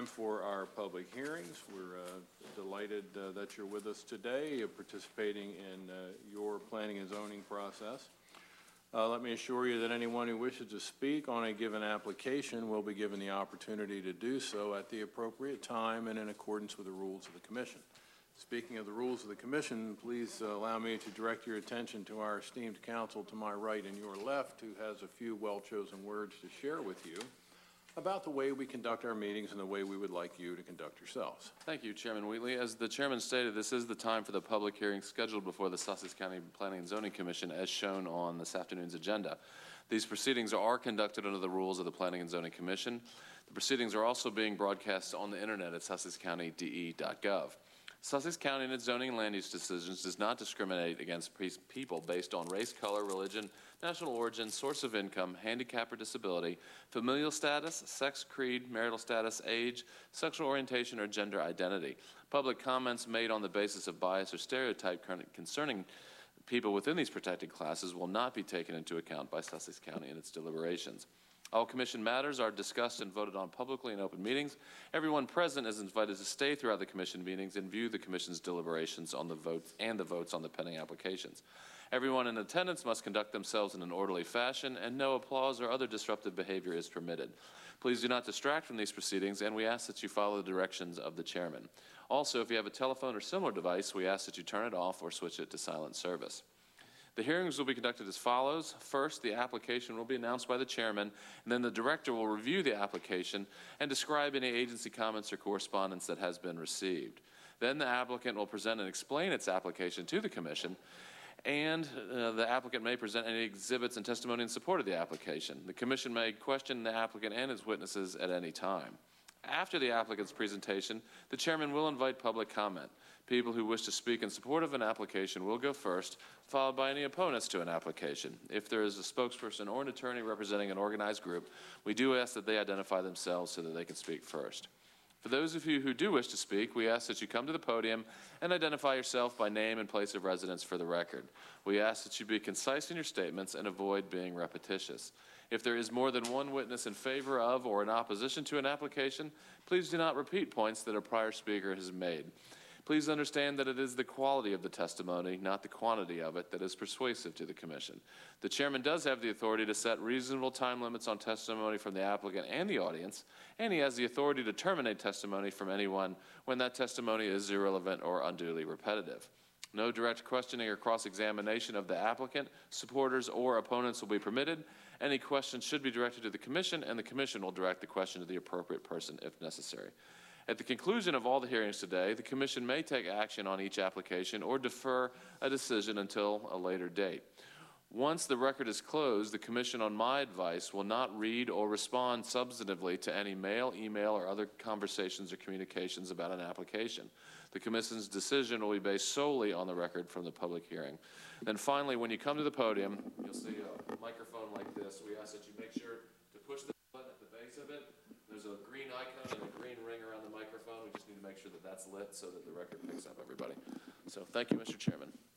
time for our public hearings. We're delighted that you're with us today, participating in your planning and zoning process. Let me assure you that anyone who wishes to speak on a given application will be given the opportunity to do so at the appropriate time and in accordance with the rules of the Commission. Speaking of the rules of the Commission, please allow me to direct your attention to our esteemed counsel to my right and your left, who has a few well-chosen words to share with you about the way we conduct our meetings and the way we would like you to conduct yourselves. Thank you, Chairman Wheatley. As the Chairman stated, this is the time for the public hearing scheduled before the Sussex County Planning and Zoning Commission as shown on this afternoon's agenda. These proceedings are conducted under the rules of the Planning and Zoning Commission. The proceedings are also being broadcast on the internet at sussexcountyde.gov. Sussex County in its zoning and land use decisions does not discriminate against people based on race, color, religion, national origin, source of income, handicap or disability, familial status, sex, creed, marital status, age, sexual orientation, or gender identity. Public comments made on the basis of bias or stereotype concerning people within these protected classes will not be taken into account by Sussex County in its deliberations. All Commission matters are discussed and voted on publicly in open meetings. Everyone present is invited to stay throughout the Commission meetings and view the Commission's deliberations on the votes and the votes on the pending applications. Everyone in attendance must conduct themselves in an orderly fashion, and no applause or other disruptive behavior is permitted. Please do not distract from these proceedings, and we ask that you follow the directions of the Chairman. Also, if you have a telephone or similar device, we ask that you turn it off or switch it to silent service. The hearings will be conducted as follows. First, the application will be announced by the Chairman, and then the Director will review the application and describe any agency comments or correspondence that has been received. Then the applicant will present and explain its application to the Commission, and the applicant may present any exhibits and testimony in support of the application. The Commission may question the applicant and its witnesses at any time. After the applicant's presentation, the Chairman will invite public comment. People who wish to speak in support of an application will go first, followed by any opponents to an application. If there is a spokesperson or an attorney representing an organized group, we do ask that they identify themselves so that they can speak first. For those of you who do wish to speak, we ask that you come to the podium and identify yourself by name and place of residence for the record. We ask that you be concise in your statements and avoid being repetitious. If there is more than one witness in favor of or in opposition to an application, please do not repeat points that a prior speaker has made. Please understand that it is the quality of the testimony, not the quantity of it, that is persuasive to the Commission. The Chairman does have the authority to set reasonable time limits on testimony from the applicant and the audience, and he has the authority to terminate testimony from anyone when that testimony is irrelevant or unduly repetitive. No direct questioning or cross-examination of the applicant, supporters, or opponents will be permitted. Any questions should be directed to the Commission, and the Commission will direct the question to the appropriate person if necessary. At the conclusion of all the hearings today, the Commission may take action on each application or defer a decision until a later date. Once the record is closed, the Commission, on my advice, will not read or respond substantively to any mail, email, or other conversations or communications about an application. The Commission's decision will be based solely on the record from the public hearing. Then finally, when you come to the podium, you'll see a microphone like this. We ask that you make sure to push the button at the base of it. There's a green icon and a green ring around the microphone. We just need to make sure that that's lit so that the record picks up everybody. So thank you, Mr. Chairman.